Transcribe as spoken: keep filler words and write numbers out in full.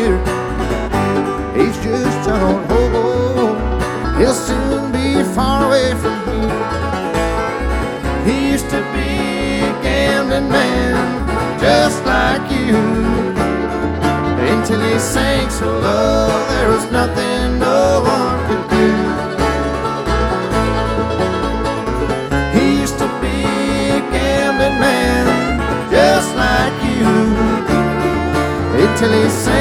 here. He's just an old hobo. He'll soon be far away from here. He used to be a gambling man, just like you, until he sank so low there was nothing no one could do. He used to be a gambling man, just like you, until he sank